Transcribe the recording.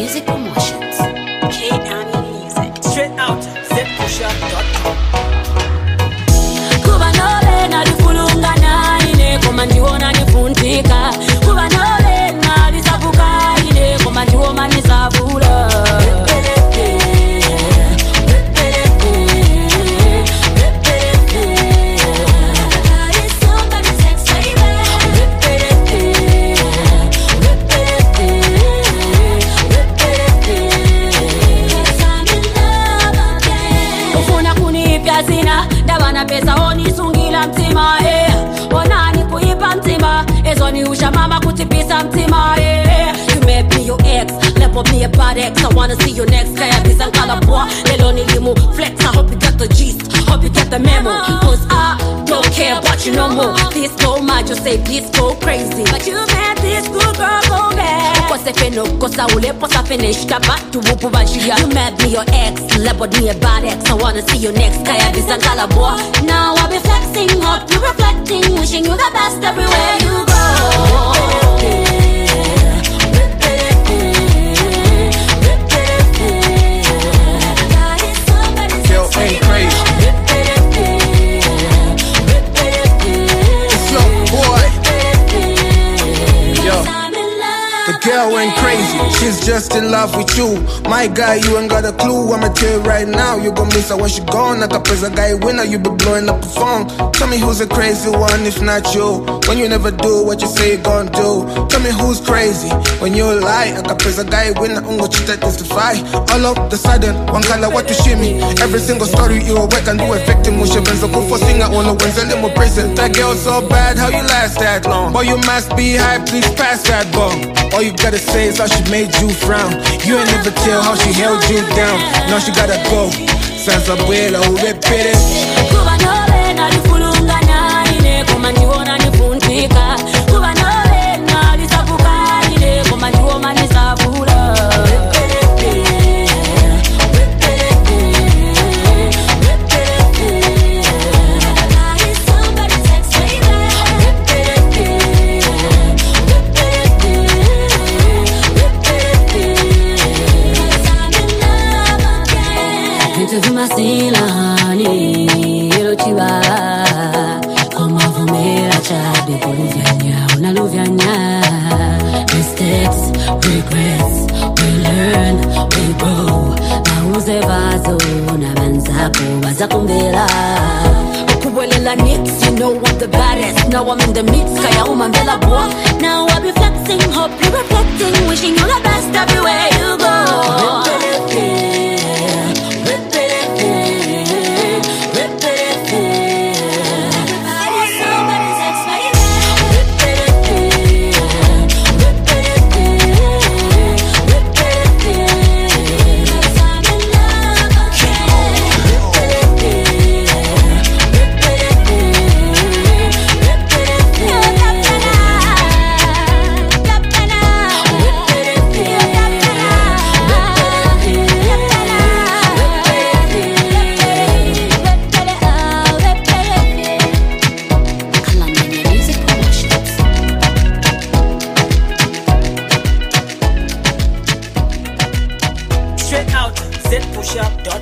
Music Promotions. K-Annie Music. Straight out zpushup.com. Kuba nole nalifulunga naine koma ndiwona nifuntika. Kuba nole nalisavuka ine koma ndiwoma nisavula. Ndabana pesa onisungila mtima onani kuipa mtima ezoni usha mama kutipisa mtima You may be your ex, level me a bad ex. I wanna see you next. Kaya bisa nkala boy, lelo nilimu flex. I hope you get the gist, hope you get the memo. Cause I don't care about you no more. This go mad, you say this go crazy. But you made this good girl go bad. Kosa feno, kosa ule, posa finish. Kapa tu wupu banshia. You made me your ex, level me a bad ex. I wanna see you next. Kaya bisa nkala boy. Now I be flexing, hope you reflecting. Wishing you the best everywhere you go. Ain't crazy. It's your boy. Yo. The girl ain't crazy, she's just in love with you. My guy, you ain't got a clue. I'ma tell you right now, you gon' miss her when she gone. Like a prison guy winner, you be blowing up the phone. Tell me who's the crazy one if not you. When you never do what you say you gon' do. Tell me who's crazy when you lie. Like a prison guy winner, ungo chita testify. All of the sudden, one color what you shimmy. Every single story you awake and do a victim. Musha benzo kufo singer on the wins and limo prison. That girl so bad, how you last that long? Boy, you must be high, please pass that bomb. All you gotta say is how she made you frown. You ain't never tell how she held you down. Now she gotta go. Sans abuela, repete. Kuba nole nalifulunga naine koma ndiwona nifuntika. Kuba nole nalisavuka ine koma ndiwoma nisavula. Masilani ilochiwa koma vumera chabe kuluvyanya unaluvyanya mistakes, regrets, we learn, we grow nauze vazo na banzako bazakumbela ukubwelela nix, you know I'm the baddest. Now I'm in the mix, kaya umambela boy. Now I be flexing, hope you reflecting. Wishing you the best everywhere you go. Straight out zpushup.com.